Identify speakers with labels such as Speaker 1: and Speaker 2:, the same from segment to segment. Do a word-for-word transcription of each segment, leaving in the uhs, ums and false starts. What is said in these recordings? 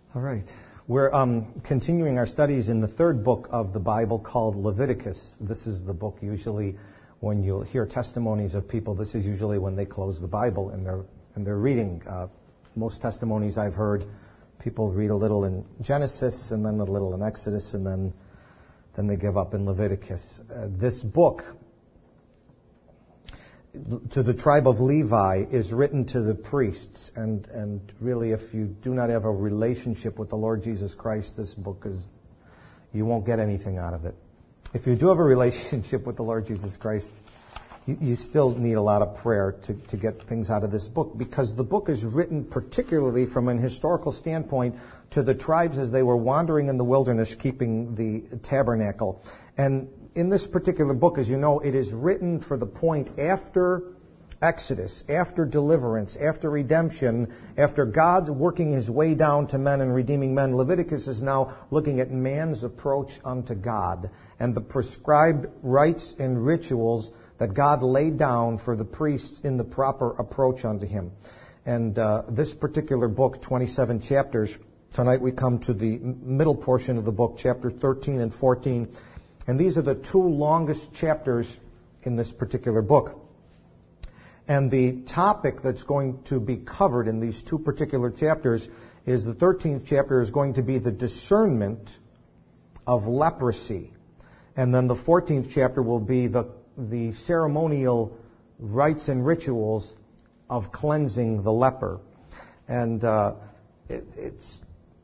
Speaker 1: All right. We're um, continuing our studies in the third book of the Bible called Leviticus. This is the book usually when you'll hear testimonies of people, this is usually when they close the Bible and they're, and they're reading. Uh, most testimonies I've heard, people read a little in Genesis and then a little in Exodus and then, then they give up in Leviticus. Uh, this book, to the tribe of Levi, is written to the priests, and and really if you do not have a relationship with the Lord Jesus Christ, this book is, you won't get anything out of it. If you do have a relationship with the Lord Jesus Christ, you, you still need a lot of prayer to, to get things out of this book, because the book is written particularly from an historical standpoint to the tribes as they were wandering in the wilderness keeping the tabernacle. And in this particular book, as you know, it is written for the point after Exodus, after deliverance, after redemption, after God working his way down to men and redeeming men. Leviticus is now looking at man's approach unto God and the prescribed rites and rituals that God laid down for the priests in the proper approach unto him. And uh, this particular book, twenty-seven chapters, tonight we come to the middle portion of the book, chapter thirteen and fourteen. And these are the two longest chapters in this particular book. And the topic that's going to be covered in these two particular chapters is the thirteenth chapter is going to be the discernment of leprosy. And then the fourteenth chapter will be the, the ceremonial rites and rituals of cleansing the leper. And uh, it, it's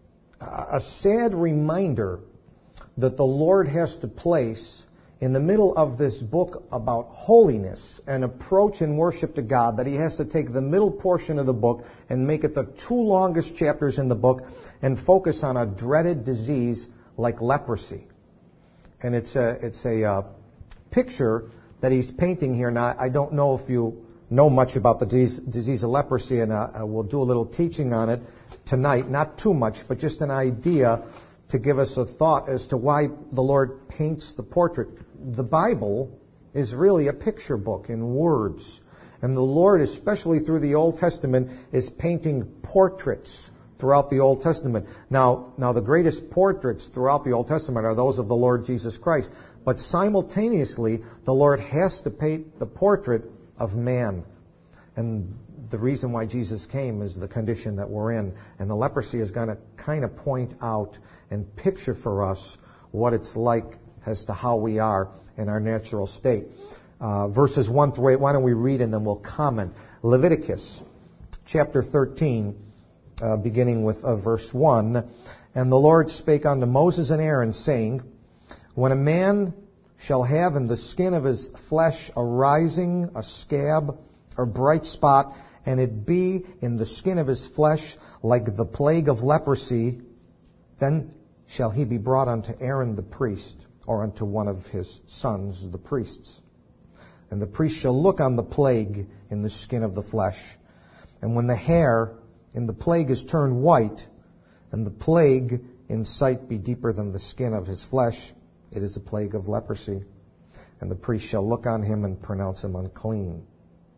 Speaker 1: a sad reminder that the Lord has to place in the middle of this book about holiness and approach and worship to God, that he has to take the middle portion of the book and make it the two longest chapters in the book and focus on a dreaded disease like leprosy. And it's a, it's a uh, picture that he's painting here. Now, I don't know if you know much about the disease, disease of leprosy, and uh, we'll do a little teaching on it tonight. Not too much, but just an idea to give us a thought as to why the Lord paints the portrait. The Bible is really a picture book in words. And the Lord, especially through the Old Testament, is painting portraits throughout the Old Testament. Now, now the greatest portraits throughout the Old Testament are those of the Lord Jesus Christ. But simultaneously, the Lord has to paint the portrait of man. And the reason why Jesus came is the condition that we're in. And the leprosy is going to kind of point out and picture for us what it's like as to how we are in our natural state. Uh, verses one through eight, why don't we read and then we'll comment. Leviticus chapter thirteen, uh, beginning with uh, verse one. And the Lord spake unto Moses and Aaron, saying, when a man shall have in the skin of his flesh a rising, a scab, or bright spot, and it be in the skin of his flesh like the plague of leprosy, then shall he be brought unto Aaron the priest, or unto one of his sons, the priests. And the priest shall look on the plague in the skin of the flesh. And when the hair in the plague is turned white, and the plague in sight be deeper than the skin of his flesh, it is a plague of leprosy. And the priest shall look on him and pronounce him unclean.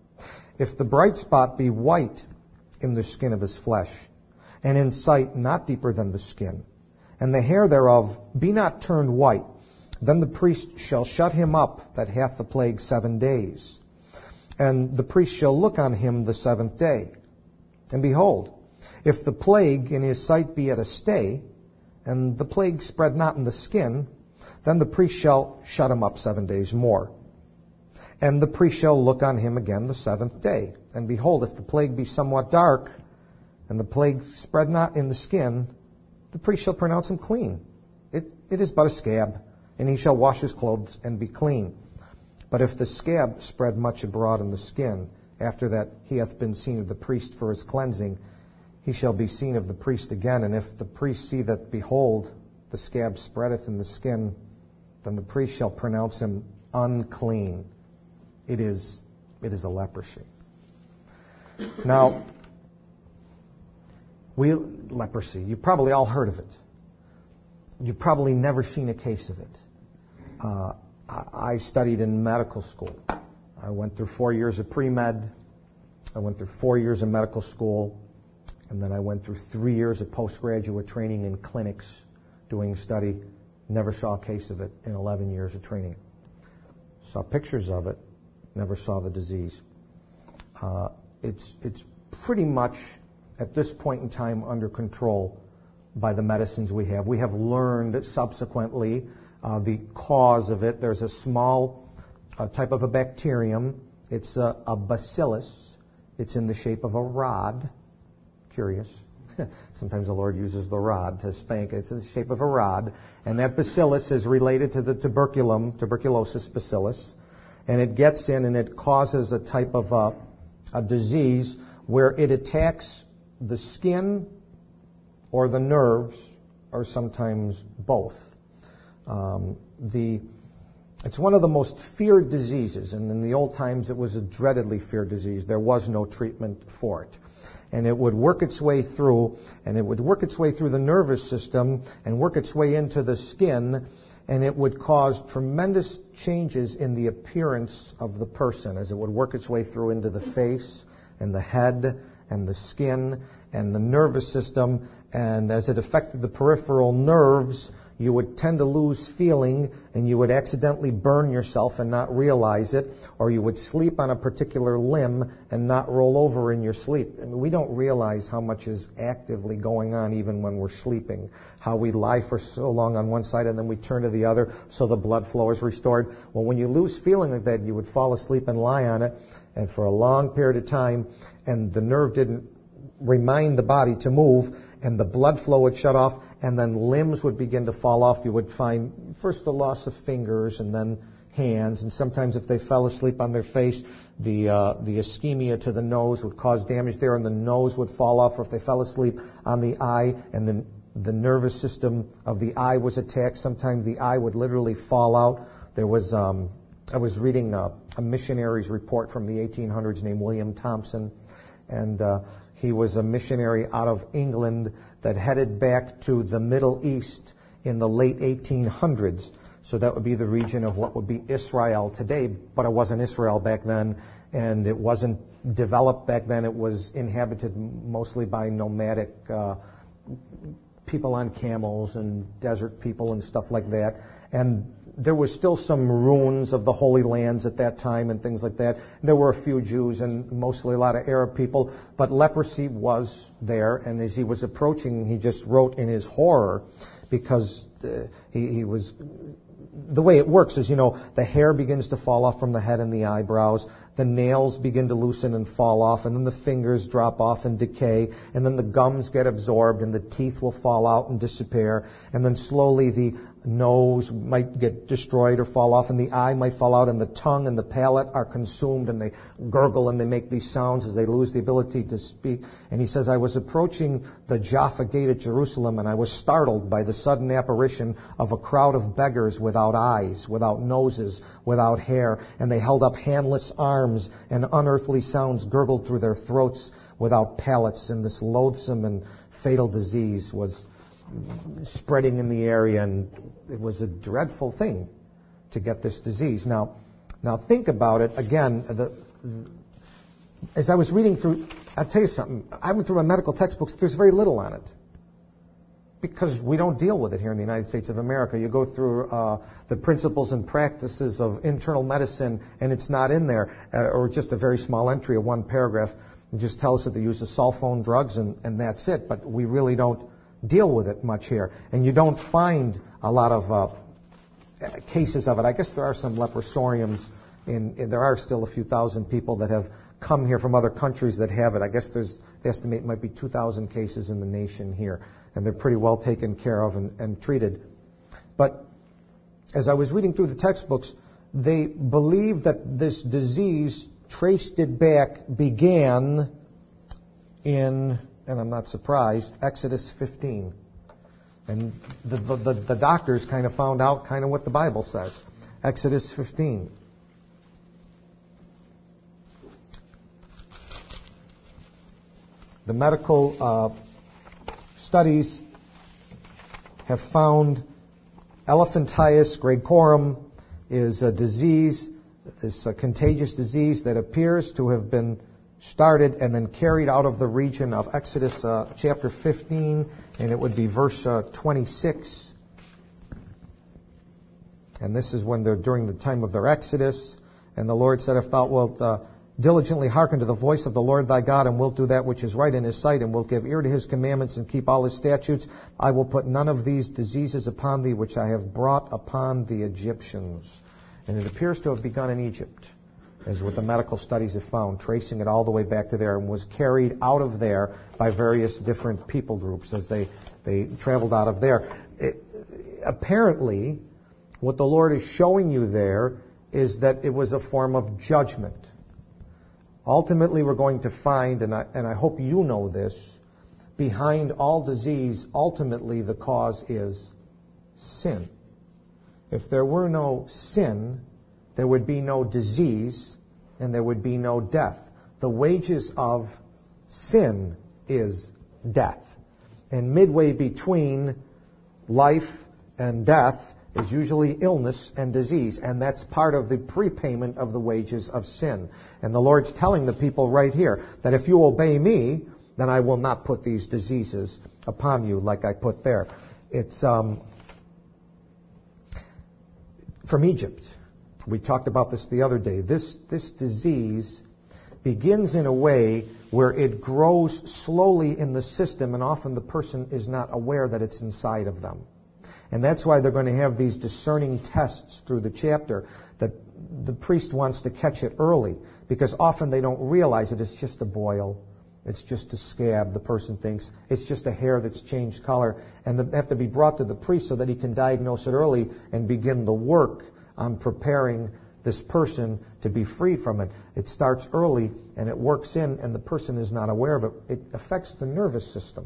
Speaker 1: If the bright spot be white in the skin of his flesh, and in sight not deeper than the skin, and the hair thereof be not turned white, then the priest shall shut him up that hath the plague seven days. And the priest shall look on him the seventh day. And behold, if the plague in his sight be at a stay, and the plague spread not in the skin, then the priest shall shut him up seven days more. And the priest shall look on him again the seventh day. And behold, if the plague be somewhat dark, and the plague spread not in the skin, the priest shall pronounce him clean. It, it is but a scab, and he shall wash his clothes and be clean. But if the scab spread much abroad in the skin, after that he hath been seen of the priest for his cleansing, he shall be seen of the priest again. And if the priest see that, behold, the scab spreadeth in the skin, then the priest shall pronounce him unclean. It is, it is a leprosy. Now, we, leprosy, you've probably all heard of it. You've probably never seen a case of it. Uh, I, I studied in medical school. I went through four years of pre-med. I went through four years of medical school. And then I went through three years of postgraduate training in clinics, doing study. Never saw a case of it in eleven years of training. Saw pictures of it, never saw the disease. Uh, it's, it's pretty much, at this point in time, under control by the medicines we have. We have learned subsequently uh, the cause of it. There's a small uh, type of a bacterium. It's a, a bacillus. It's in the shape of a rod. Curious. Sometimes the Lord uses the rod to spank. It's in the shape of a rod. And that bacillus is related to the tuberculum, tuberculosis bacillus. And it gets in and it causes a type of a, a disease where it attacks the skin or the nerves, or sometimes both. Um, the, it's one of the most feared diseases, and in the old times it was a dreadedly feared disease. There was no treatment for it. And it would work its way through, and it would work its way through the nervous system and work its way into the skin, and it would cause tremendous changes in the appearance of the person as it would work its way through into the face and the head and the skin and the nervous system. And as it affected the peripheral nerves, you would tend to lose feeling, and you would accidentally burn yourself and not realize it, or you would sleep on a particular limb and not roll over in your sleep. I mean, we don't realize how much is actively going on even when we're sleeping, how we lie for so long on one side and then we turn to the other so the blood flow is restored. Well, when you lose feeling like that, you would fall asleep and lie on it, and for a long period of time, and the nerve didn't remind the body to move, and the blood flow would shut off, and then limbs would begin to fall off. You would find first the loss of fingers and then hands, and sometimes if they fell asleep on their face, the uh, the ischemia to the nose would cause damage there, and the nose would fall off. Or if they fell asleep on the eye, and then the nervous system of the eye was attacked, sometimes the eye would literally fall out. There was um, I was reading a, a missionary's report from the eighteen hundreds named William Thompson, and uh, he was a missionary out of England that headed back to the Middle East in the late eighteen hundreds. So that would be the region of what would be Israel today, but it wasn't Israel back then, and it wasn't developed back then. It was inhabited mostly by nomadic uh, people on camels and desert people and stuff like that. And there was still some ruins of the Holy Lands at that time and things like that. There were a few Jews and mostly a lot of Arab people, but leprosy was there. And as he was approaching, he just wrote in his horror, because uh, he, he was... The way it works is, you know, the hair begins to fall off from the head and the eyebrows, the nails begin to loosen and fall off, and then the fingers drop off and decay, and then the gums get absorbed, and the teeth will fall out and disappear, and then slowly the nose might get destroyed or fall off, and the eye might fall out, and the tongue and the palate are consumed, and they gurgle and they make these sounds as they lose the ability to speak. And he says, I was approaching the Jaffa Gate at Jerusalem, and I was startled by the sudden apparition of a crowd of beggars without eyes, without noses, without hair, and they held up handless arms, and unearthly sounds gurgled through their throats without palates, and this loathsome and fatal disease was spreading in the area, and it was a dreadful thing to get this disease. Now, now think about it again. The, as I was reading through, I'll tell you something. I went through my medical textbooks. There's very little on it because we don't deal with it here in the United States of America. You go through uh, the principles and practices of internal medicine, and it's not in there, uh, or just a very small entry of one paragraph. It just tells that they use the sulfone drugs, and, and that's it. But we really don't deal with it much here. And you don't find a lot of uh, cases of it. I guess there are some leprosariums. In, in, there are still a few thousand people that have come here from other countries that have it. I guess there's, they estimate it might be two thousand cases in the nation here. And they're pretty well taken care of and, and treated. But as I was reading through the textbooks, they believe that this disease, traced it back, began in, and I'm not surprised, Exodus fifteen. And the, the, the doctors kind of found out kind of what the Bible says. Exodus fifteen. The medical uh, studies have found elephantiasis gracorum is a disease, this a contagious disease that appears to have been started and then carried out of the region of Exodus uh, chapter fifteen, and it would be verse uh, twenty-six. And this is when they're during the time of their exodus. And the Lord said, if thou wilt uh, diligently hearken to the voice of the Lord thy God, and wilt do that which is right in his sight, and wilt give ear to his commandments, and keep all his statutes, I will put none of these diseases upon thee, which I have brought upon the Egyptians. And it appears to have begun in Egypt, as what the medical studies have found, tracing it all the way back to there, and was carried out of there by various different people groups as they, they traveled out of there. It, apparently, what the Lord is showing you there is that it was a form of judgment. Ultimately, we're going to find, and I, and I hope you know this, behind all disease, ultimately the cause is sin. If there were no sin, there would be no disease, and there would be no death. The wages of sin is death. And midway between life and death is usually illness and disease, and that's part of the prepayment of the wages of sin. And the Lord's telling the people right here that if you obey me, then I will not put these diseases upon you like I put there. It's um, from Egypt. We talked about this the other day. This, this disease begins in a way where it grows slowly in the system, and often the person is not aware that it's inside of them. And that's why they're going to have these discerning tests through the chapter, that the priest wants to catch it early, because often they don't realize it. It's just a boil. It's just a scab, the person thinks. It's just a hair that's changed color. And they have to be brought to the priest so that he can diagnose it early and begin the work on preparing this person to be freed from it. It starts early, and it works in, and the person is not aware of it. It affects the nervous system.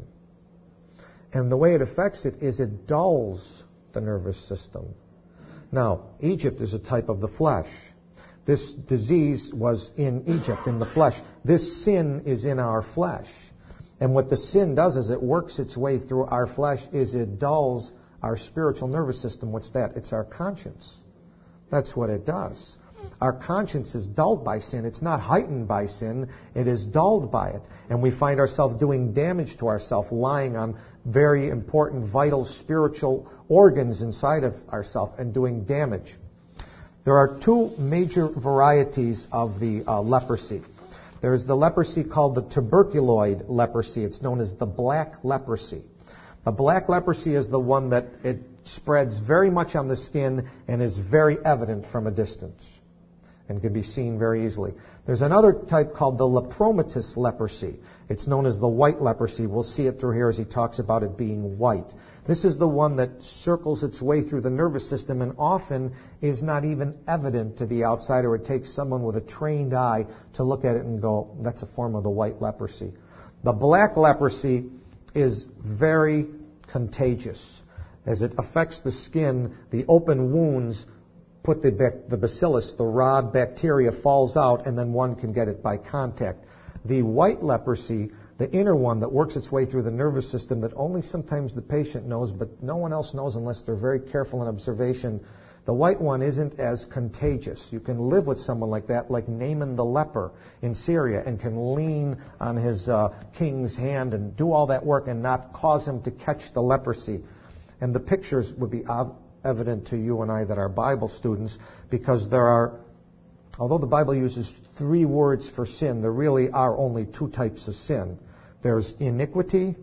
Speaker 1: And the way it affects it is it dulls the nervous system. Now, Egypt is a type of the flesh. This disease was in Egypt, in the flesh. This sin is in our flesh. And what the sin does is it works its way through our flesh, is it dulls our spiritual nervous system. What's that? It's our conscience. That's what it does. Our conscience is dulled by sin. It's not heightened by sin. It is dulled by it. And we find ourselves doing damage to ourselves, lying on very important, vital, spiritual organs inside of ourselves and doing damage. There are two major varieties of the uh, leprosy. There's the leprosy called the tuberculoid leprosy. It's known as the black leprosy. The black leprosy is the one that it spreads very much on the skin and is very evident from a distance and can be seen very easily. There's another type called the lepromatous leprosy. It's known as the white leprosy. We'll see it through here as he talks about it being white. This is the one that circles its way through the nervous system and often is not even evident to the outsider. It takes someone with a trained eye to look at it and go, that's a form of the white leprosy. The black leprosy is very contagious. As it affects the skin, the open wounds put the, bac- the bacillus, the rod bacteria falls out, and then one can get it by contact. The white leprosy, the inner one that works its way through the nervous system that only sometimes the patient knows, but no one else knows unless they're very careful in observation, the white one isn't as contagious. You can live with someone like that, like Naaman the leper in Syria, and can lean on his uh, king's hand and do all that work and not cause him to catch the leprosy. And the pictures would be ob- evident to you and I that are Bible students, because there are, although the Bible uses three words for sin, there really are only two types of sin. There's iniquity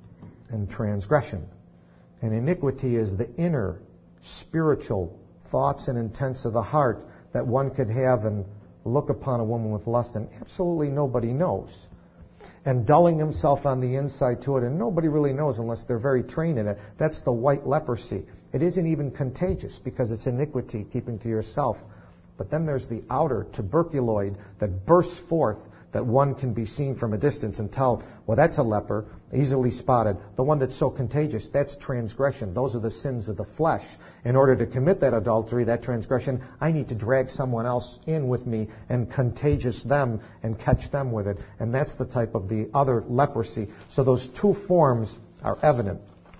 Speaker 1: and transgression. And iniquity is the inner spiritual thoughts and intents of the heart that one could have and look upon a woman with lust, and absolutely nobody knows. And dulling himself on the inside to it, and nobody really knows unless they're very trained in it. That's the white leprosy. It isn't even contagious because it's iniquity, keeping to yourself. But then there's the outer tuberculoid that bursts forth, that one can be seen from a distance and tell, well, that's a leper, easily spotted. The one that's so contagious, that's transgression. Those are the sins of the flesh. In order to commit that adultery, that transgression, I need to drag someone else in with me and contagious them and catch them with it. And that's the type of the other leprosy. So those two forms are evident.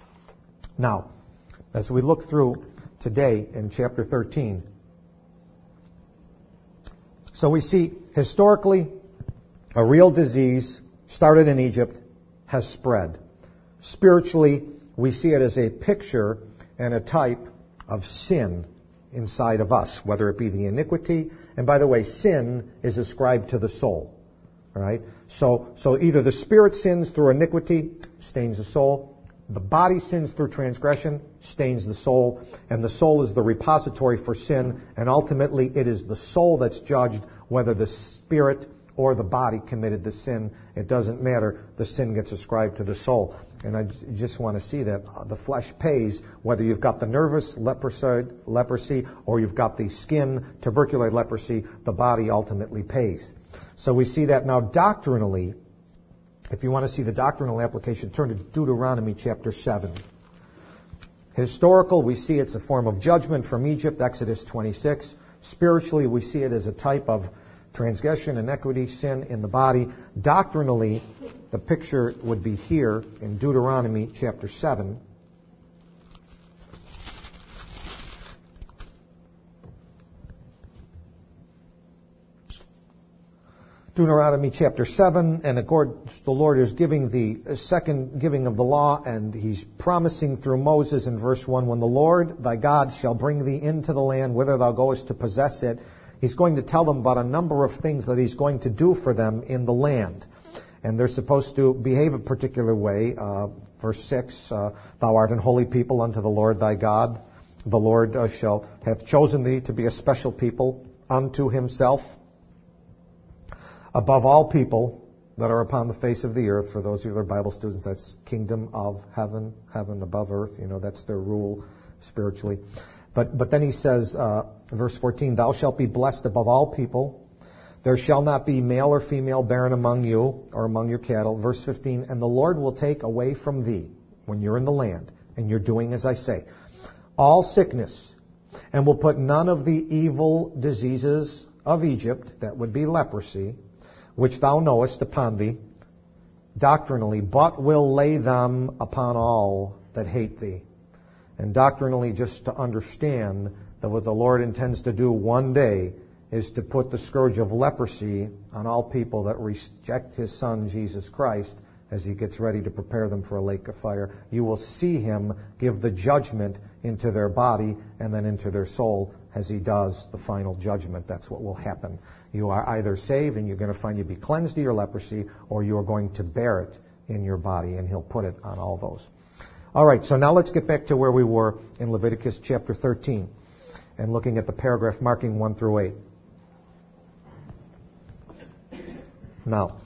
Speaker 1: Now, as we look through today in chapter thirteen, so we see historically A real disease started in Egypt has spread. Spiritually, we see it as a picture and a type of sin inside of us, whether it be the iniquity. And by the way, sin is ascribed to the soul. All right? So, so either the spirit sins through iniquity, stains the soul. The body sins through transgression, stains the soul. And the soul is the repository for sin. And ultimately, it is the soul that's judged whether the spirit or the body committed the sin. It doesn't matter. The sin gets ascribed to the soul. And I just want to see that the flesh pays, whether you've got the nervous leprosy, leprosy or you've got the skin tuberculoid leprosy, the body ultimately pays. So we see that now doctrinally. If you want to see the doctrinal application, turn to Deuteronomy chapter seven. Historical, we see it's a form of judgment from Egypt, Exodus twenty-six. Spiritually, we see it as a type of transgression, iniquity, sin in the body. Doctrinally, the picture would be here in Deuteronomy chapter seven. Deuteronomy chapter seven, and of course the Lord is giving the second giving of the law, and He's promising through Moses in verse one, when the Lord thy God shall bring thee into the land whither thou goest to possess it, He's going to tell them about a number of things that He's going to do for them in the land. And they're supposed to behave a particular way. Uh, verse six, uh, thou art an holy people unto the Lord thy God. The Lord uh, shall have chosen thee to be a special people unto Himself, above all people that are upon the face of the earth. For those of you that are Bible students, that's kingdom of heaven, heaven above earth. You know, that's their rule spiritually. But but then he says, uh, verse fourteen, thou shalt be blessed above all people. There shall not be male or female barren among you or among your cattle. Verse fifteen, and the Lord will take away from thee, when you're in the land, and you're doing as I say, all sickness, and will put none of the evil diseases of Egypt, that would be leprosy, which thou knowest, upon thee, doctrinally, but will lay them upon all that hate thee. And doctrinally, just to understand that what the Lord intends to do one day is to put the scourge of leprosy on all people that reject His Son, Jesus Christ, as He gets ready to prepare them for a lake of fire. You will see Him give the judgment into their body and then into their soul as He does the final judgment. That's what will happen. You are either saved and you're going to find you be cleansed of your leprosy, or you are going to bear it in your body, and He'll put it on all those. All right, so now let's get back to where we were in Leviticus chapter thirteen and looking at the paragraph marking one through eight. Now,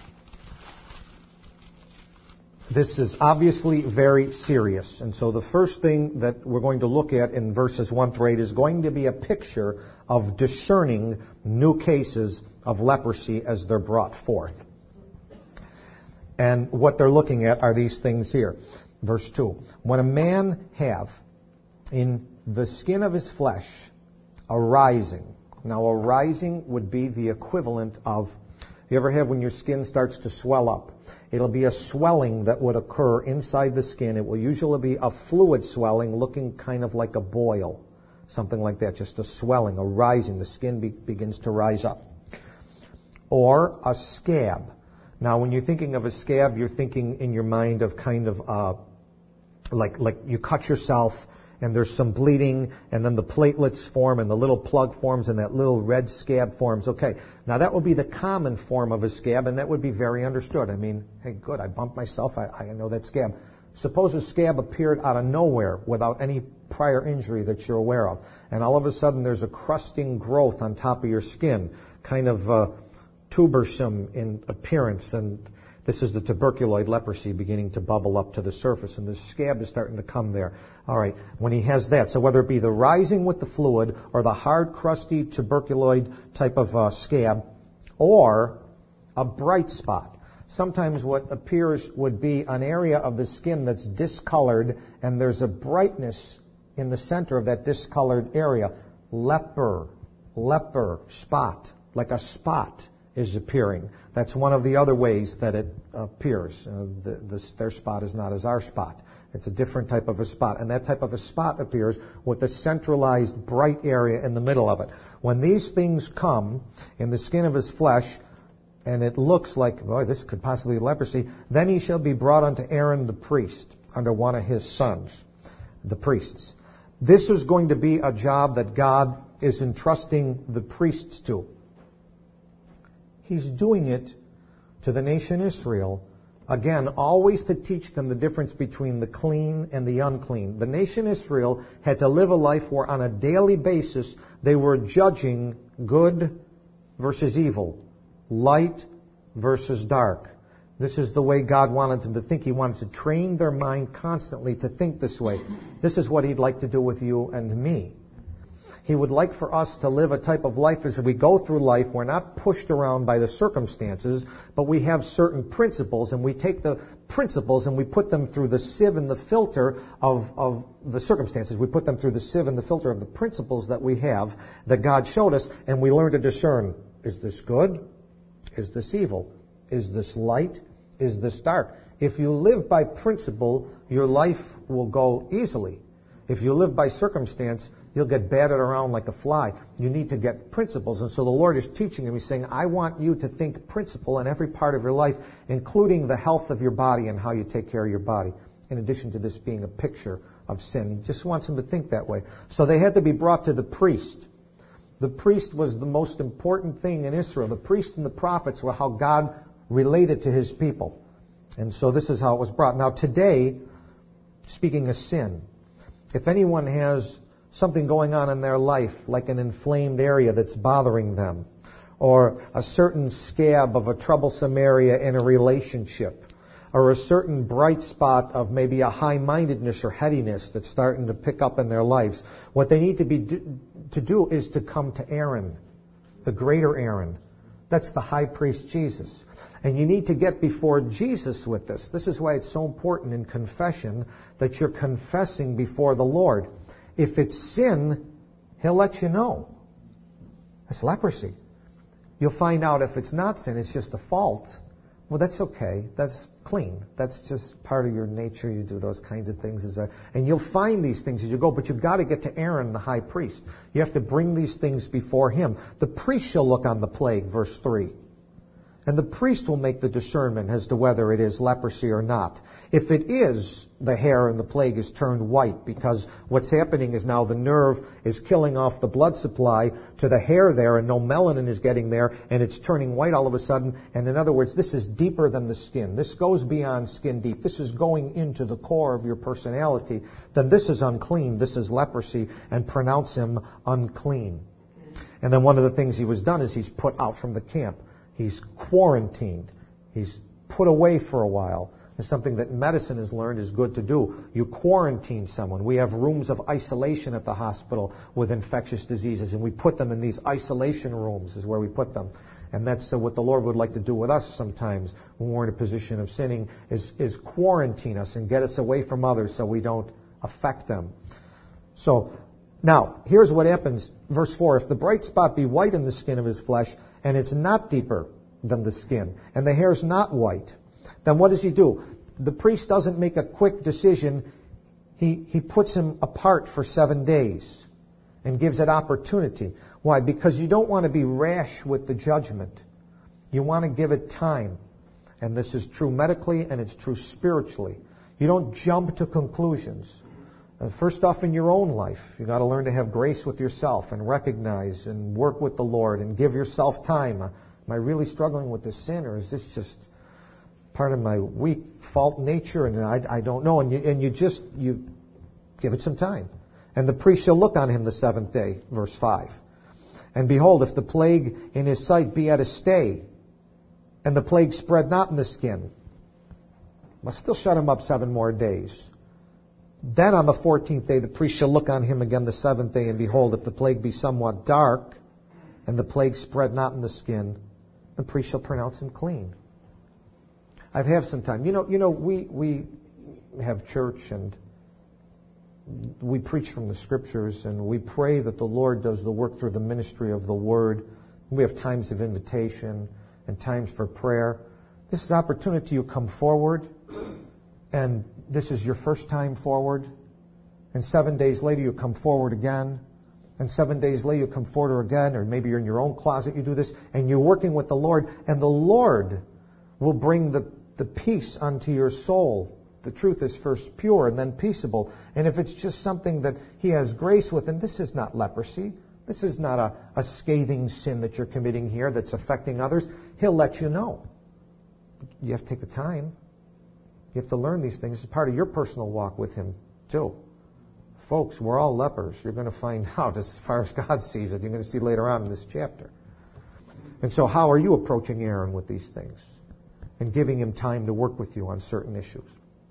Speaker 1: this is obviously very serious, and so the first thing that we're going to look at in verses one through eight is going to be a picture of discerning new cases of leprosy as they're brought forth. And what they're looking at are these things here. Verse two, when a man have in the skin of his flesh a rising. Now a rising would be the equivalent of, you ever have when your skin starts to swell up? It'll be a swelling that would occur inside the skin. It will usually be a fluid swelling looking kind of like a boil. Something like that, just a swelling, a rising. The skin be- begins to rise up. Or a scab. Now, when you're thinking of a scab, you're thinking in your mind of kind of uh, like like you cut yourself and there's some bleeding and then the platelets form and the little plug forms and that little red scab forms. Okay, now that would be the common form of a scab, and that would be very understood. I mean, hey, good, I bumped myself, I, I know that scab. Suppose a scab appeared out of nowhere without any prior injury that you're aware of, and all of a sudden there's a crusting growth on top of your skin, kind of uh, tubersome in appearance, and this is the tuberculoid leprosy beginning to bubble up to the surface, and the scab is starting to come there. All right, when he has that, so whether it be the rising with the fluid or the hard, crusty tuberculoid type of uh, scab, or a bright spot. Sometimes what appears would be an area of the skin that's discolored, and there's a brightness in the center of that discolored area. Leper, leper, spot, like a spot is appearing. That's one of the other ways that it appears. Uh, the, the, their spot is not as our spot. It's a different type of a spot. And that type of a spot appears with a centralized bright area in the middle of it. When these things come in the skin of his flesh, and it looks like, boy, this could possibly be leprosy, then he shall be brought unto Aaron the priest, under one of his sons, the priests. This is going to be a job that God is entrusting the priests to. He's doing it to the nation Israel, again, always to teach them the difference between the clean and the unclean. The nation Israel had to live a life where on a daily basis they were judging good versus evil, light versus dark. This is the way God wanted them to think. He wanted to train their mind constantly to think this way. This is what He'd like to do with you and me. He would like for us to live a type of life as we go through life. We're not pushed around by the circumstances, but we have certain principles, and we take the principles and we put them through the sieve and the filter of, of the circumstances. We put them through the sieve and the filter of the principles that we have, that God showed us, and we learn to discern, is this good? Is this evil? Is this light? Is this dark? If you live by principle, your life will go easily. If you live by circumstance, you'll get battered around like a fly. You need to get principles. And so the Lord is teaching him. He's saying, I want you to think principle in every part of your life, including the health of your body and how you take care of your body, in addition to this being a picture of sin. He just wants him to think that way. So they had to be brought to the priest. The priest was the most important thing in Israel. The priest and the prophets were how God related to his people. And so this is how it was brought. Now today, speaking of sin, if anyone has something going on in their life, like an inflamed area that's bothering them, or a certain scab of a troublesome area in a relationship, or a certain bright spot of maybe a high-mindedness or headiness that's starting to pick up in their lives, what they need to be do, to do is to come to Aaron, the greater Aaron. That's the high priest Jesus. And you need to get before Jesus with this. This is why it's so important in confession that you're confessing before the Lord. If it's sin, He'll let you know. That's leprosy. You'll find out if it's not sin, it's just a fault. Well, that's okay. That's clean. That's just part of your nature. You do those kinds of things. As a, and you'll find these things as you go, but you've got to get to Aaron, the high priest. You have to bring these things before him. The priest shall look on the plague, verse three. And the priest will make the discernment as to whether it is leprosy or not. If it is, the hair in the plague is turned white, because what's happening is now the nerve is killing off the blood supply to the hair there, and no melanin is getting there, and it's turning white all of a sudden. And in other words, this is deeper than the skin. This goes beyond skin deep. This is going into the core of your personality. Then this is unclean. This is leprosy, and pronounce him unclean. And then one of the things he was done is he's put out from the camp. He's quarantined. He's put away for a while. It's something that medicine has learned is good to do. You quarantine someone. We have rooms of isolation at the hospital with infectious diseases, and we put them in these isolation rooms is where we put them. And that's uh, what the Lord would like to do with us sometimes when we're in a position of sinning, is, is quarantine us and get us away from others so we don't affect them. So, now, here's what happens. Verse four, if the bright spot be white in the skin of his flesh, and it's not deeper than the skin, and the hair's not white, then what does he do? The priest doesn't make a quick decision. He, he puts him apart for seven days and gives it opportunity. Why? Because you don't want to be rash with the judgment. You want to give it time. And this is true medically, and it's true spiritually. You don't jump to conclusions. Uh, first off, in your own life, you've got to learn to have grace with yourself and recognize and work with the Lord and give yourself time. Uh, am I really struggling with this sin, or is this just part of my weak fault nature? And I, I don't know. And you, and you just, you give it some time. And the priest shall look on him the seventh day, verse five. And behold, if the plague in his sight be at a stay, and the plague spread not in the skin, must still shut him up seven more days. Then on the fourteenth day the priest shall look on him again the seventh day, and behold, if the plague be somewhat dark, and the plague spread not in the skin, the priest shall pronounce him clean. I've had some time. You know, you know, we we have church and we preach from the Scriptures, and we pray that the Lord does the work through the ministry of the Word. We have times of invitation and times for prayer. This is opportunity. You come forward, and this is your first time forward, and seven days later you come forward again, And seven days later you come forward again, or maybe you're in your own closet, you do this, and you're working with the Lord, and the Lord will bring the, the peace unto your soul. The truth is first pure and then peaceable. And if it's just something that He has grace with, and this is not leprosy, this is not a, a scathing sin that you're committing here that's affecting others, He'll let you know. You have to take the time. You have to learn these things. It's part of your personal walk with Him, too. Folks, we're all lepers. You're going to find out as far as God sees it. You're going to see later on in this chapter. And so how are you approaching Aaron with these things? And giving him time to work with you on certain issues.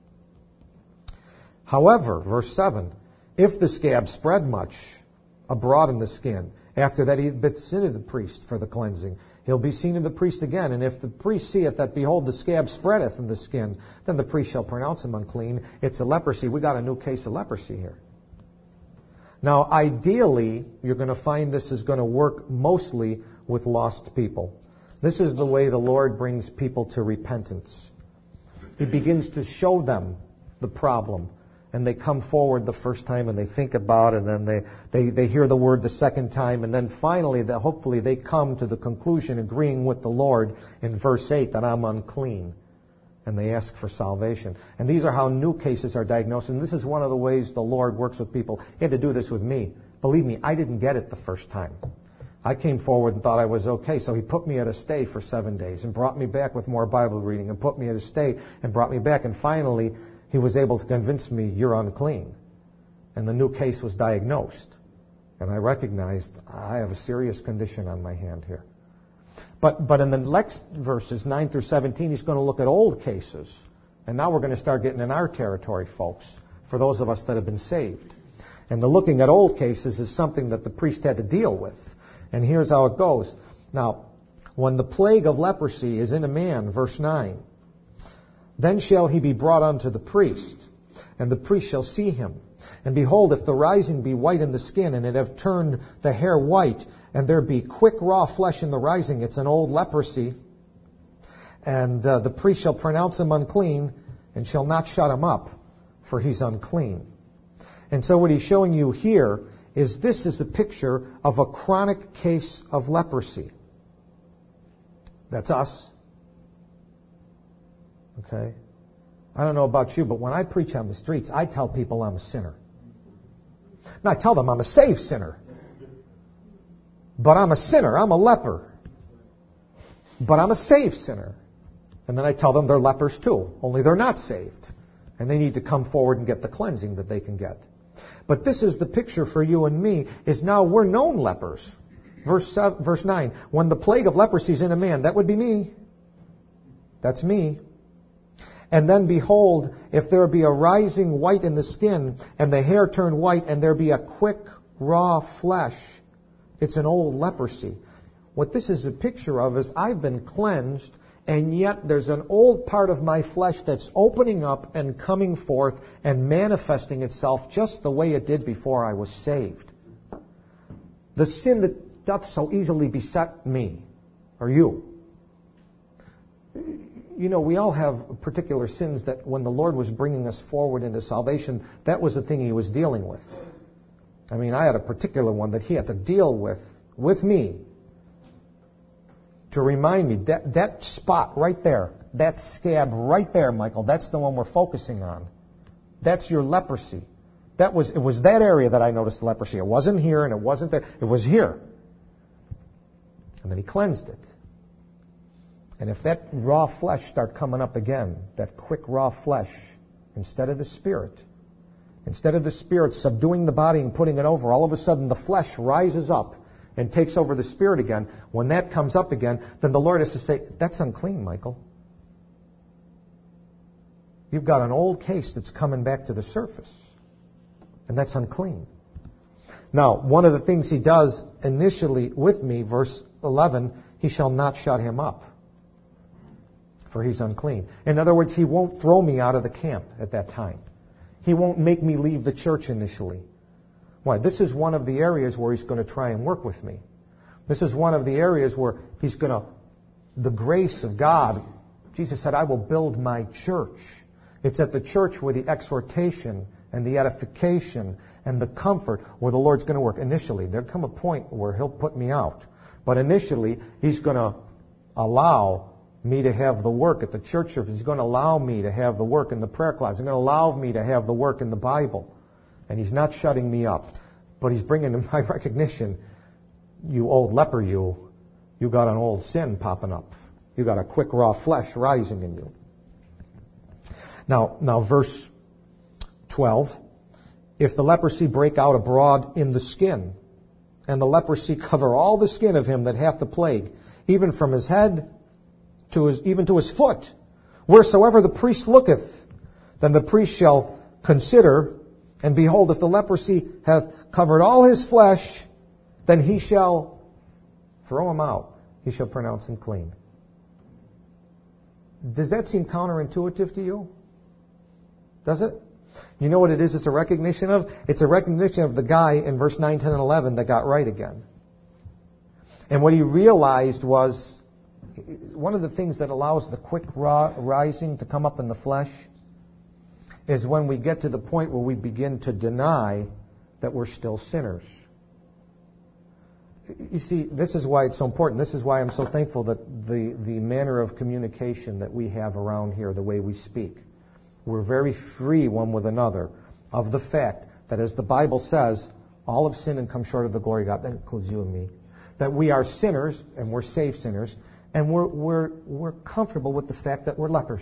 Speaker 1: However, verse seven, if the scab spread much abroad in the skin, after that he had been seen of the priest for the cleansing, he'll be seen of the priest again. And if the priest seeth that, behold, the scab spreadeth in the skin, then the priest shall pronounce him unclean. It's a leprosy. We got a new case of leprosy here. Now, ideally, you're going to find this is going to work mostly with lost people. This is the way the Lord brings people to repentance. He begins to show them the problem. And they come forward the first time and they think about it, and then they, they, they hear the word the second time, and then finally, that hopefully they come to the conclusion, agreeing with the Lord in verse eight, that I'm unclean. And they ask for salvation. And these are how new cases are diagnosed. And this is one of the ways the Lord works with people. He had to do this with me. Believe me, I didn't get it the first time. I came forward and thought I was okay, so He put me at a stay for seven days and brought me back with more Bible reading and put me at a stay and brought me back. And finally, He was able to convince me, you're unclean. And the new case was diagnosed. And I recognized I have a serious condition on my hand here. But but in the next verses, nine through seventeen, he's going to look at old cases. And now we're going to start getting in our territory, folks, for those of us that have been saved. And the looking at old cases is something that the priest had to deal with. And here's how it goes. Now, when the plague of leprosy is in a man, verse nine, then shall he be brought unto the priest, and the priest shall see him. And behold, if the rising be white in the skin, and it have turned the hair white, and there be quick raw flesh in the rising, it's an old leprosy, and uh, the priest shall pronounce him unclean, and shall not shut him up, for he's unclean. And so what he's showing you here is this is a picture of a chronic case of leprosy. That's us. Okay? I don't know about you, but when I preach on the streets, I tell people I'm a sinner. Now, I tell them I'm a saved sinner. But I'm a sinner. I'm a leper. But I'm a saved sinner. And then I tell them they're lepers too, only they're not saved. And they need to come forward and get the cleansing that they can get. But this is the picture for you and me, is now we're known lepers. Verse seven, verse nine, when the plague of leprosy is in a man, that would be me. That's me. And then behold, if there be a rising white in the skin, and the hair turn white, and there be a quick raw flesh, it's an old leprosy. What this is a picture of is I've been cleansed, and yet there's an old part of my flesh that's opening up and coming forth and manifesting itself just the way it did before I was saved. The sin that doth so easily beset me, or you. You know, we all have particular sins that when the Lord was bringing us forward into salvation, that was the thing He was dealing with. I mean, I had a particular one that He had to deal with, with me, to remind me that that spot right there, that scab right there, Michael, that's the one we're focusing on. That's your leprosy. That was it was that area that I noticed the leprosy. It wasn't here and it wasn't there. It was here. And then He cleansed it. And if that raw flesh start coming up again, that quick raw flesh, instead of the Spirit, instead of the Spirit subduing the body and putting it over, all of a sudden the flesh rises up and takes over the Spirit again. When that comes up again, then the Lord has to say, that's unclean, Michael. You've got an old case that's coming back to the surface. And that's unclean. Now, one of the things He does initially with me, verse eleven, He shall not shut him up, for he's unclean. In other words, He won't throw me out of the camp at that time. He won't make me leave the church initially. Why? This is one of the areas where He's going to try and work with me. This is one of the areas where He's going to, the grace of God, Jesus said, I will build my church. It's at the church where the exhortation and the edification and the comfort where the Lord's going to work. Initially, there'll come a point where He'll put me out. But initially, He's going to allow me to have the work at the church service. He's going to allow me to have the work in the prayer class. He's going to allow me to have the work in the Bible. And He's not shutting me up. But He's bringing to my recognition, you old leper, you, you got an old sin popping up. You got a quick raw flesh rising in you. Now, now verse twelve. If the leprosy break out abroad in the skin, and the leprosy cover all the skin of him that hath the plague, even from his head to his, even to his foot, wheresoever the priest looketh, then the priest shall consider, and behold, if the leprosy hath covered all his flesh, then he shall throw him out. He shall pronounce him clean. Does that seem counterintuitive to you? Does it? You know what it is it's a recognition of? It's a recognition of the guy in verse nine, ten, and eleven that got right again. And what he realized was, one of the things that allows the quick rising to come up in the flesh is when we get to the point where we begin to deny that we're still sinners. You see, this is why it's so important. This is why I'm so thankful that the, the manner of communication that we have around here, the way we speak, we're very free one with another of the fact that, as the Bible says, all have sinned and come short of the glory of God. That includes you and me. That we are sinners, and we're saved sinners, and we're we're we're comfortable with the fact that we're lepers.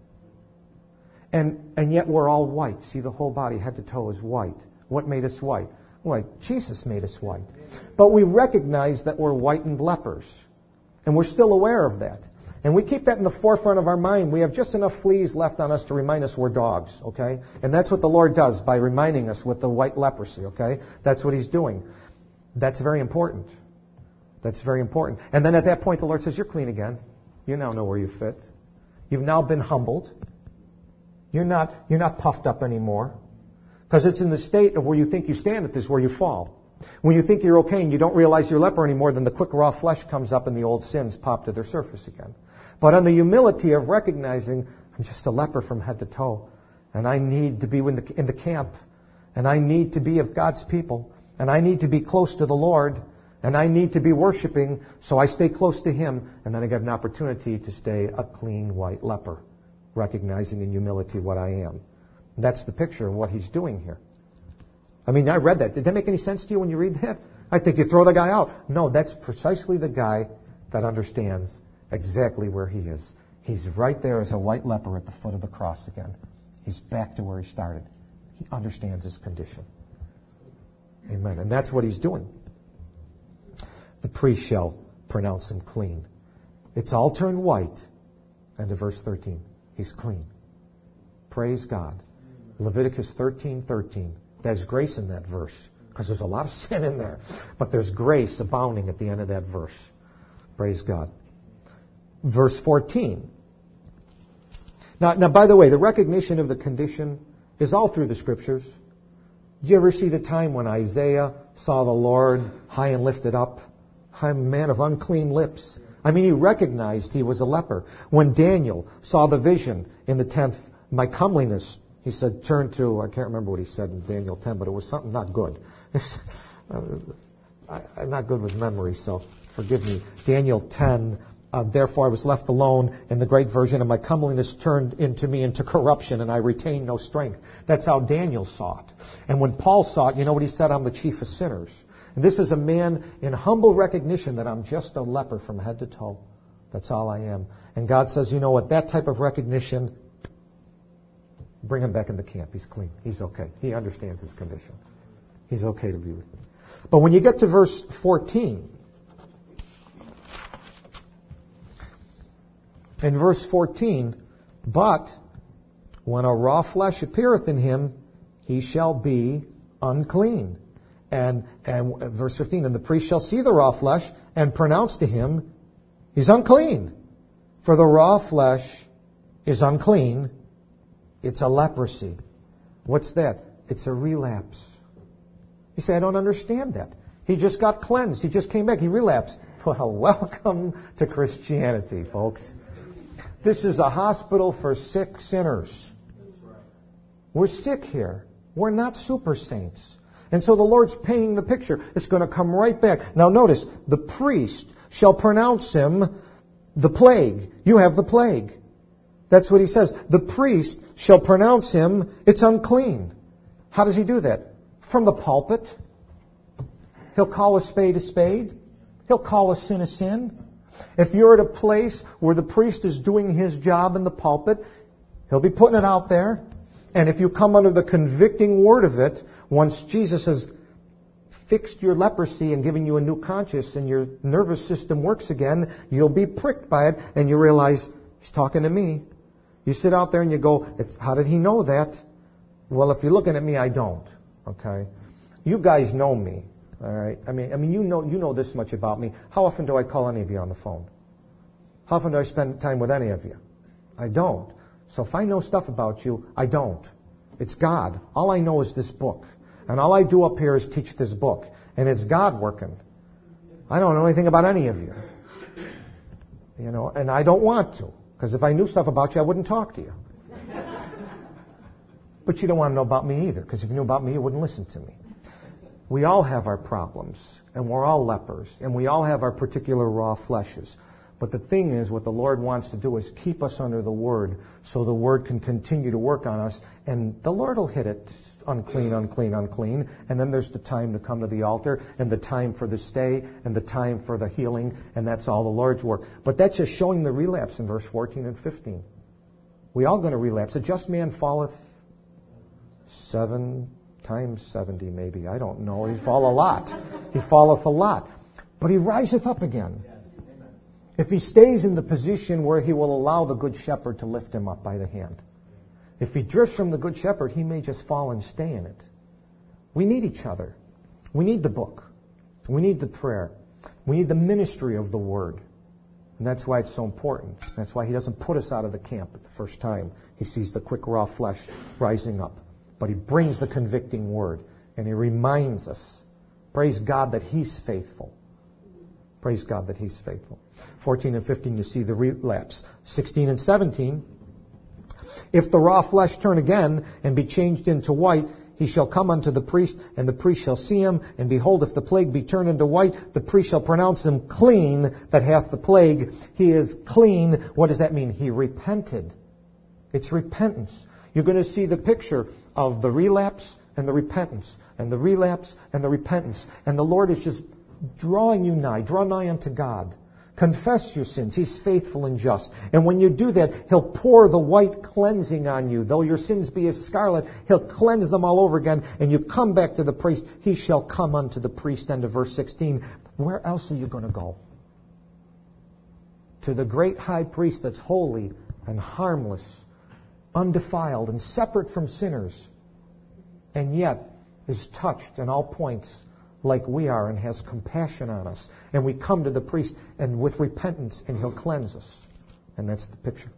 Speaker 1: And and yet we're all white. See, the whole body, head to toe, is white. What made us white? Why, Jesus made us white. But we recognize that we're whitened lepers. And we're still aware of that. And we keep that in the forefront of our mind. We have just enough fleas left on us to remind us we're dogs, okay? And that's what the Lord does by reminding us with the white leprosy, okay? That's what He's doing. That's very important. That's very important. And then at that point, the Lord says, you're clean again. You now know where you fit. You've now been humbled. You're not, you're not puffed up anymore. Because it's in the state of where you think you stand at this where you fall. When you think you're okay and you don't realize you're leper anymore, then the quick raw flesh comes up and the old sins pop to their surface again. But on the humility of recognizing, I'm just a leper from head to toe, and I need to be in the, in the camp, and I need to be of God's people, and I need to be close to the Lord, and I need to be worshiping, so I stay close to Him, and then I get an opportunity to stay a clean white leper, recognizing in humility what I am. And that's the picture of what He's doing here. I mean, I read that. Did that make any sense to you when you read that? I think you throw the guy out. No, that's precisely the guy that understands exactly where he is. He's right there as a white leper at the foot of the cross again. He's back to where he started. He understands his condition. Amen. And that's what he's doing. The priest shall pronounce him clean. It's all turned white. And to verse thirteen. He's clean. Praise God. Leviticus thirteen thirteen. There's grace in that verse. Because there's a lot of sin in there. But there's grace abounding at the end of that verse. Praise God. Verse fourteen. Now, now, by the way, the recognition of the condition is all through the Scriptures. Did you ever see the time when Isaiah saw the Lord high and lifted up? I'm a man of unclean lips. I mean, he recognized he was a leper. When Daniel saw the vision in the tenth, my comeliness, he said, turn to, I can't remember what he said in Daniel ten, but it was something not good. I'm not good with memory, so forgive me. Daniel ten, uh, therefore I was left alone in the great version, and my comeliness turned into me into corruption, and I retained no strength. That's how Daniel saw it. And when Paul saw it, you know what he said? I'm the chief of sinners. And this is a man in humble recognition that I'm just a leper from head to toe. That's all I am. And God says, you know what? That type of recognition, bring him back in the camp. He's clean. He's okay. He understands his condition. He's okay to be with me. But when you get to verse fourteen, in verse fourteen, but when a raw flesh appeareth in him, he shall be unclean. And, and verse fifteen, and the priest shall see the raw flesh and pronounce to him, he's unclean. For the raw flesh is unclean. It's a leprosy. What's that? It's a relapse. You say, I don't understand that. He just got cleansed. He just came back. He relapsed. Well, welcome to Christianity, folks. This is a hospital for sick sinners. We're sick here. We're not super saints. And so the Lord's painting the picture. It's going to come right back. Now notice, the priest shall pronounce him the plague. You have the plague. That's what he says. The priest shall pronounce him, it's unclean. How does he do that? From the pulpit. He'll call a spade a spade. He'll call a sin a sin. If you're at a place where the priest is doing his job in the pulpit, he'll be putting it out there. And if you come under the convicting word of it, once Jesus has fixed your leprosy and given you a new conscience and your nervous system works again, you'll be pricked by it and you realize, he's talking to me. You sit out there and you go, it's, how did he know that? Well, if you're looking at me, I don't. Okay? You guys know me. All right? I mean, I mean, you know, you know this much about me. How often do I call any of you on the phone? How often do I spend time with any of you? I don't. So if I know stuff about you, I don't. It's God. All I know is this book. And all I do up here is teach this book. And it's God working. I don't know anything about any of you. You know, and I don't want to. Because if I knew stuff about you, I wouldn't talk to you. But you don't want to know about me either. Because if you knew about me, you wouldn't listen to me. We all have our problems. And we're all lepers. And we all have our particular raw fleshes. But the thing is, what the Lord wants to do is keep us under the Word so the Word can continue to work on us. And the Lord will hit it, unclean, unclean, unclean. And then there's the time to come to the altar and the time for the stay and the time for the healing. And that's all the Lord's work. But that's just showing the relapse in verse fourteen and fifteen. We all going to relapse. A just man falleth seven times seventy maybe. I don't know. He fall a lot. He falleth a lot. But he riseth up again. If he stays in the position where he will allow the Good Shepherd to lift him up by the hand. If he drifts from the Good Shepherd, he may just fall and stay in it. We need each other. We need the book. We need the prayer. We need the ministry of the Word. And that's why it's so important. That's why he doesn't put us out of the camp at the first time. He sees the quick raw flesh rising up. But he brings the convicting Word. And he reminds us, praise God that he's faithful. Praise God that he's faithful. fourteen and fifteen, you see the relapse. sixteen and seventeen, if the raw flesh turn again and be changed into white, he shall come unto the priest, and the priest shall see him. And behold, if the plague be turned into white, the priest shall pronounce him clean that hath the plague. He is clean. What does that mean? He repented. It's repentance. You're going to see the picture of the relapse and the repentance, and the relapse and the repentance. And the Lord is just drawing you nigh. Draw nigh unto God. Confess your sins. He's faithful and just. And when you do that, He'll pour the white cleansing on you. Though your sins be as scarlet, He'll cleanse them all over again. And you come back to the priest. He shall come unto the priest. End of verse sixteen. Where else are you going to go? To the great high priest that's holy and harmless, undefiled and separate from sinners, and yet is touched in all points like we are and has compassion on us. And we come to the priest and with repentance and he'll cleanse us. And that's the picture.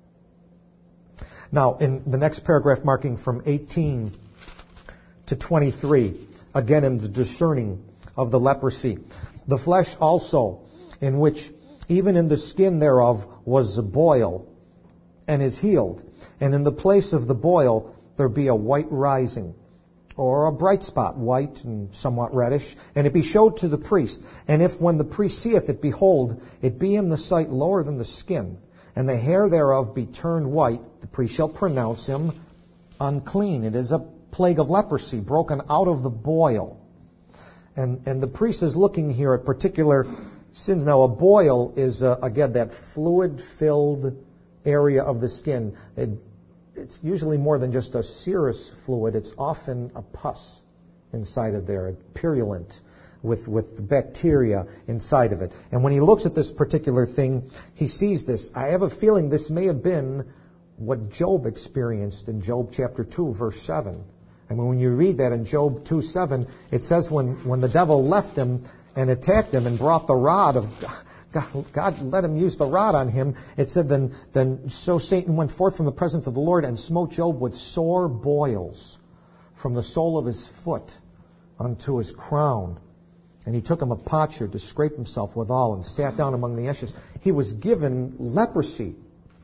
Speaker 1: Now, in the next paragraph marking from eighteen to twenty-three, again in the discerning of the leprosy. The flesh also, in which even in the skin thereof was a boil, and is healed. And in the place of the boil there be a white rising, or a bright spot, white and somewhat reddish, and it be showed to the priest. And if when the priest seeth it, behold, it be in the sight lower than the skin, and the hair thereof be turned white, the priest shall pronounce him unclean. It is a plague of leprosy broken out of the boil. And, and the priest is looking here at particular sins. Now, a boil is, uh, again, that fluid-filled area of the skin. It, It's usually more than just a serous fluid. It's often a pus inside of there, purulent, with, with bacteria inside of it. And when he looks at this particular thing, he sees this. I have a feeling this may have been what Job experienced in Job chapter two, verse seven. I mean, when you read that in Job two seven, it says when, when the devil left him and attacked him and brought the rod of God, God let him use the rod on him. It said, then, then so Satan went forth from the presence of the Lord and smote Job with sore boils from the sole of his foot unto his crown. And he took him a potsherd to scrape himself withal and sat down among the ashes. He was given leprosy.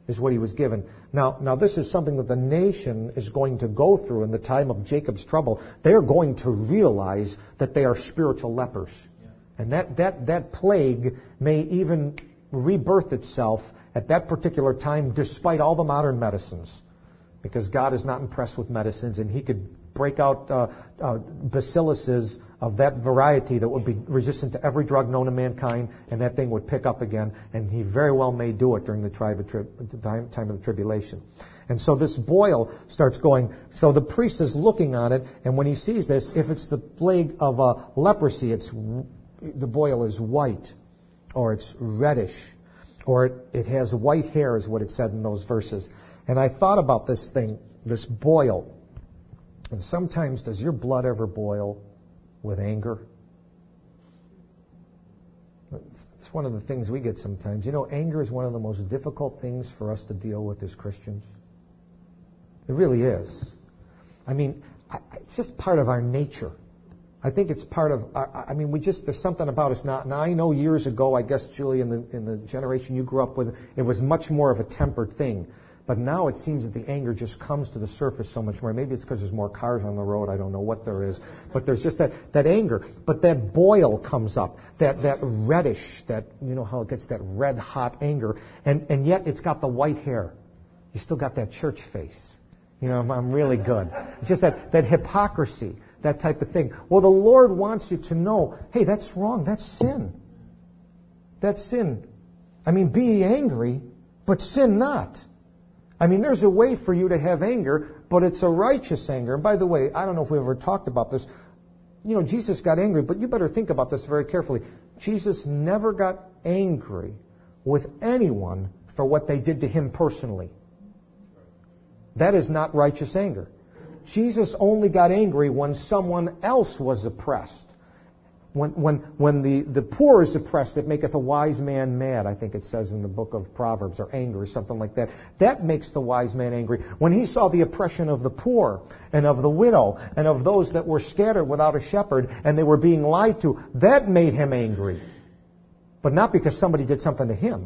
Speaker 1: is what he was given. Now, now this is something that the nation is going to go through in the time of Jacob's trouble. They are going to realize that they are spiritual lepers. Yeah. And that, that, that plague may even rebirth itself at that particular time despite all the modern medicines. Because God is not impressed with medicines, and he could break out uh, uh, bacilluses of that variety that would be resistant to every drug known to mankind, and that thing would pick up again, and he very well may do it during the tri- tri- time, time of the tribulation. And so this boil starts going. So the priest is looking on it, and when he sees this, if it's the plague of uh, leprosy, it's the boil is white, or it's reddish, or it, it has white hair, is what it said in those verses. And I thought about this thing, this boil. And sometimes, does your blood ever boil with anger? It's one of the things we get sometimes. You know, anger is one of the most difficult things for us to deal with as Christians. It really is. I mean, it's just part of our nature. I think it's part of our, I mean, we just, there's something about us now. Now, I know years ago, I guess, Julie, in the, in the generation you grew up with, it was much more of a tempered thing. But now it seems that the anger just comes to the surface so much more. Maybe it's because there's more cars on the road. I don't know what there is. But there's just that, that anger. But that boil comes up. That, that reddish, that, you know how it gets that red hot anger. And, and yet it's got the white hair. You still got that church face. You know, I'm, I'm really good. It's just that, that hypocrisy, that type of thing. Well, the Lord wants you to know, hey, that's wrong. That's sin. That's sin. I mean, be angry, but sin not. I mean, there's a way for you to have anger, but it's a righteous anger. And by the way, I don't know if we ever talked about this. You know, Jesus got angry, but you better think about this very carefully. Jesus never got angry with anyone for what they did to him personally. That is not righteous anger. Jesus only got angry when someone else was oppressed. When, when, when the, the poor is oppressed, it maketh a wise man mad, I think it says in the book of Proverbs, or anger, or something like that. That makes the wise man angry. When he saw the oppression of the poor, and of the widow, and of those that were scattered without a shepherd, and they were being lied to, that made him angry. But not because somebody did something to him.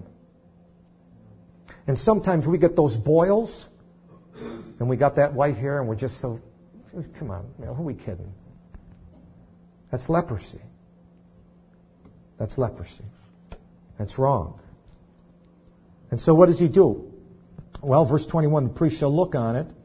Speaker 1: And sometimes we get those boils, and we got that white hair, and we're just so, come on, man, who are we kidding? That's leprosy. That's leprosy. That's wrong. And so what does he do? Well, verse twenty-one, the priest shall look on it,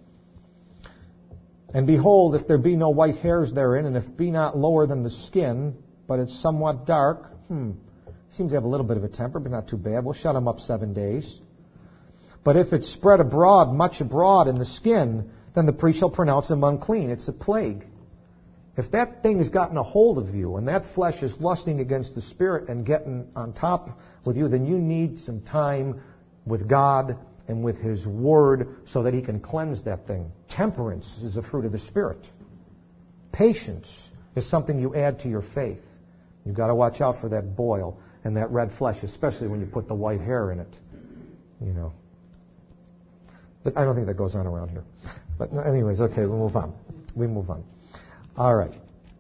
Speaker 1: and behold, if there be no white hairs therein, and if be not lower than the skin, but it's somewhat dark, hmm, seems to have a little bit of a temper, but not too bad. We'll shut him up seven days. But if it's spread abroad, much abroad in the skin, then the priest shall pronounce him unclean. It's a plague. If that thing has gotten a hold of you and that flesh is lusting against the Spirit and getting on top with you, then you need some time with God and with His Word so that He can cleanse that thing. Temperance is a fruit of the Spirit. Patience is something you add to your faith. You've got to watch out for that boil and that red flesh, especially when you put the white hair in it. You know. But I don't think that goes on around here. But anyways, okay, we'll move on. We move on. All right.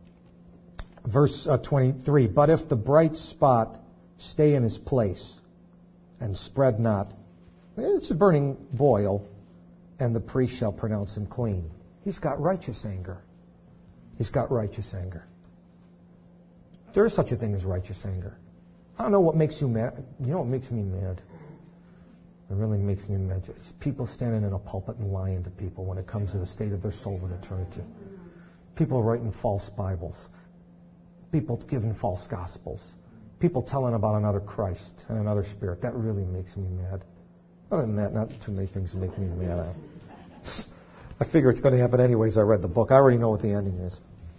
Speaker 1: Verse uh, twenty-three. But if the bright spot stay in his place and spread not, it's a burning boil, and the priest shall pronounce him clean. He's got righteous anger. He's got righteous anger. There is such a thing as righteous anger. I don't know what makes you mad. You know what makes me mad? It really makes me mad. It's people standing in a pulpit and lying to people when it comes to the state of their soul in eternity. People writing false Bibles. People giving false gospels. People telling about another Christ and another Spirit. That really makes me mad. Other than that, not too many things make me mad. I figure it's going to happen anyways. I read the book. I already know what the ending is.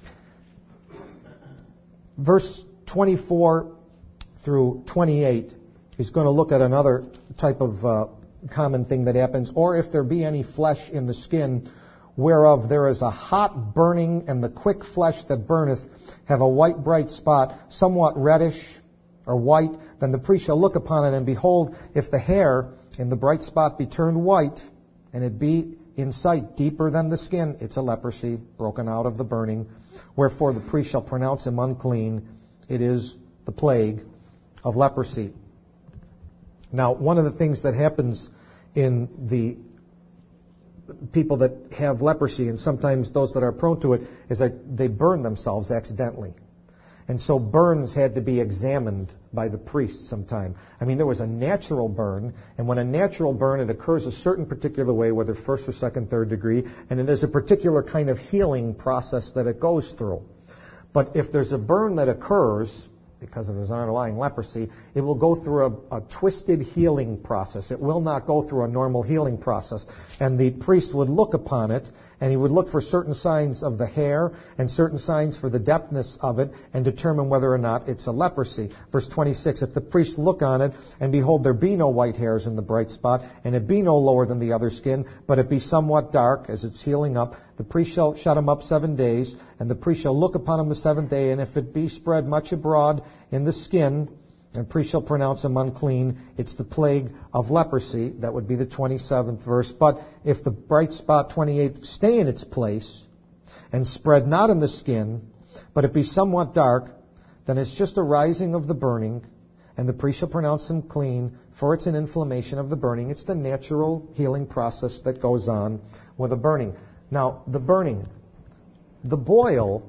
Speaker 1: Verse twenty-four through twenty-eight is going to look at another type of uh, common thing that happens. Or if there be any flesh in the skin, whereof there is a hot burning, and the quick flesh that burneth have a white bright spot, somewhat reddish or white, then the priest shall look upon it, and behold, if the hair in the bright spot be turned white, and it be in sight deeper than the skin, it's a leprosy broken out of the burning. Wherefore the priest shall pronounce him unclean. It is the plague of leprosy. Now, one of the things that happens in the people that have leprosy, and sometimes those that are prone to it, is that they burn themselves accidentally. And so burns had to be examined by the priest sometime. I mean, there was a natural burn, and when a natural burn, it occurs a certain particular way, whether first or second, third degree, and it is a particular kind of healing process that it goes through. But if there's a burn that occurs because of his underlying leprosy, it will go through a, a twisted healing process. It will not go through a normal healing process. And the priest would look upon it, and he would look for certain signs of the hair and certain signs for the depthness of it and determine whether or not it's a leprosy. Verse twenty-six, if the priest look on it, and behold, there be no white hairs in the bright spot, and it be no lower than the other skin, but it be somewhat dark as it's healing up, the priest shall shut him up seven days, and the priest shall look upon him the seventh day, and if it be spread much abroad in the skin, and the priest shall pronounce him unclean. It's the plague of leprosy. That would be the twenty-seventh verse. But if the bright spot, twenty-eighth, stay in its place, and spread not in the skin, but it be somewhat dark, then it's just a rising of the burning, and the priest shall pronounce him clean, for it's an inflammation of the burning. It's the natural healing process that goes on with a burning. Now, the burning, the boil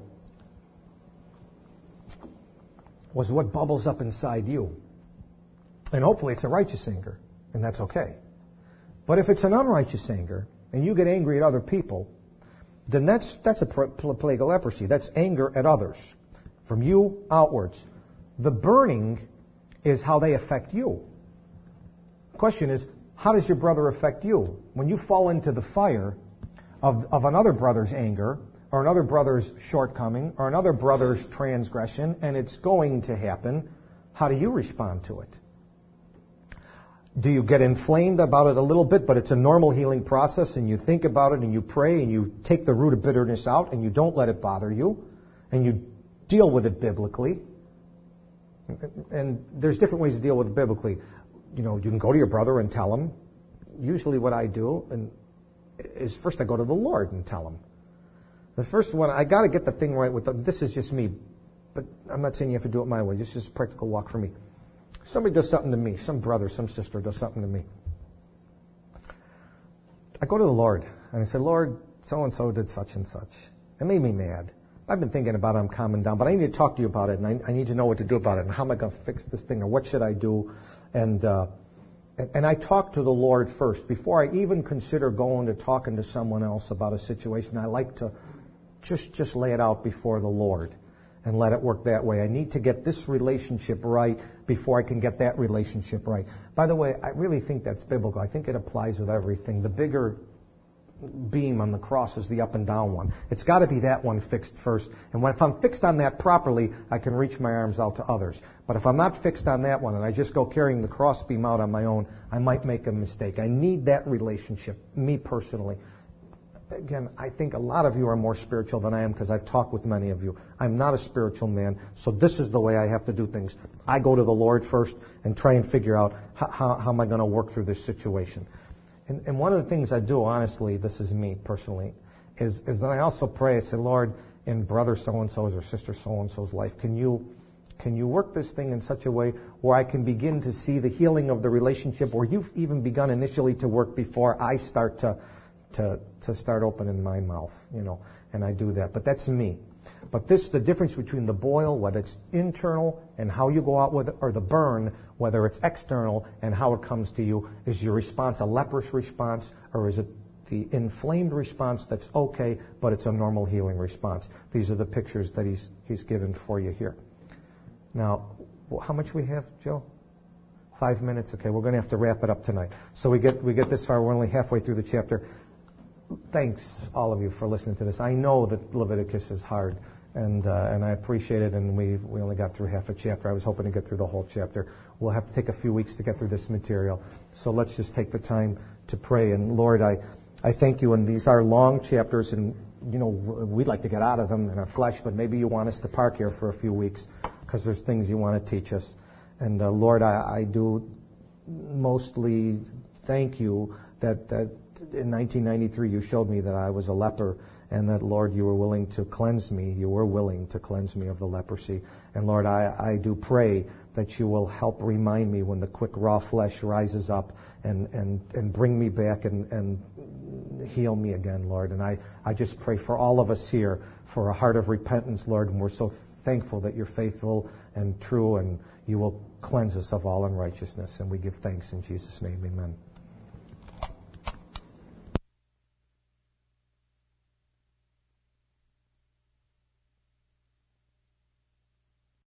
Speaker 1: was what bubbles up inside you. And hopefully it's a righteous anger, and that's okay. But if it's an unrighteous anger, and you get angry at other people, then that's that's a plague of leprosy. That's anger at others, from you outwards. The burning is how they affect you. The question is, how does your brother affect you? When you fall into the fire of, of another brother's anger, or another brother's shortcoming, or another brother's transgression, and it's going to happen, how do you respond to it? Do you get inflamed about it a little bit, but it's a normal healing process, and you think about it, and you pray, and you take the root of bitterness out, and you don't let it bother you, and you deal with it biblically? And there's different ways to deal with it biblically. You know, you can go to your brother and tell him. Usually what I do and is first I go to the Lord and tell him. The first one, I got to get the thing right with them. This is just me, but I'm not saying you have to do it my way. This is just a practical walk for me. Somebody does something to me, some brother, some sister does something to me. I go to the Lord, and I say, Lord, so-and-so did such and such. It made me mad. I've been thinking about it, I'm calming down, but I need to talk to you about it, and I, I need to know what to do about it, and how am I going to fix this thing, or what should I do? And, uh, and, and I talk to the Lord first. Before I even consider going to talking to someone else about a situation, I like to just, just lay it out before the Lord and let it work that way. I need to get this relationship right before I can get that relationship right. By the way, I really think that's biblical. I think it applies with everything. The bigger beam on the cross is the up and down one. It's got to be that one fixed first. And when, if I'm fixed on that properly, I can reach my arms out to others. But if I'm not fixed on that one and I just go carrying the cross beam out on my own, I might make a mistake. I need that relationship, me personally. Again, I think a lot of you are more spiritual than I am because I've talked with many of you. I'm not a spiritual man, so this is the way I have to do things. I go to the Lord first and try and figure out how, how, how am I going to work through this situation. And, and one of the things I do, honestly, this is me personally, is, is that I also pray. I say, Lord, in brother so-and-so's or sister so-and-so's life, can you, can you work this thing in such a way where I can begin to see the healing of the relationship, or you've even begun initially to work before I start to to to start opening my mouth, you know, and I do that. But that's me. But this, the difference between the boil, whether it's internal and how you go out with it, or the burn, whether it's external and how it comes to you, is your response a leprous response, or is it the inflamed response that's okay, but it's a normal healing response? These are the pictures that he's he's given for you here. Now, how much we have, Joe? Five minutes. Okay, we're going to have to wrap it up tonight. So we get we get this far. We're only halfway through the chapter. Thanks, all of you, for listening to this. I know that Leviticus is hard, and uh, and I appreciate it, and we we only got through half a chapter. I was hoping to get through the whole chapter. We'll have to take a few weeks to get through this material. So let's just take the time to pray. And Lord, I, I thank you, and these are long chapters, and you know we'd like to get out of them in our flesh, but maybe you want us to park here for a few weeks because there's things you want to teach us. And uh, Lord, I, I do mostly thank you that that in nineteen ninety-three you showed me that I was a leper, and that, Lord, you were willing to cleanse me. You were willing to cleanse me of the leprosy. And Lord, I, I do pray that you will help remind me when the quick raw flesh rises up and, and, and bring me back and, and heal me again, Lord. And I, I just pray for all of us here for a heart of repentance, Lord, and we're so thankful that you're faithful and true, and you will cleanse us of all unrighteousness. And we give thanks in Jesus' name. Amen.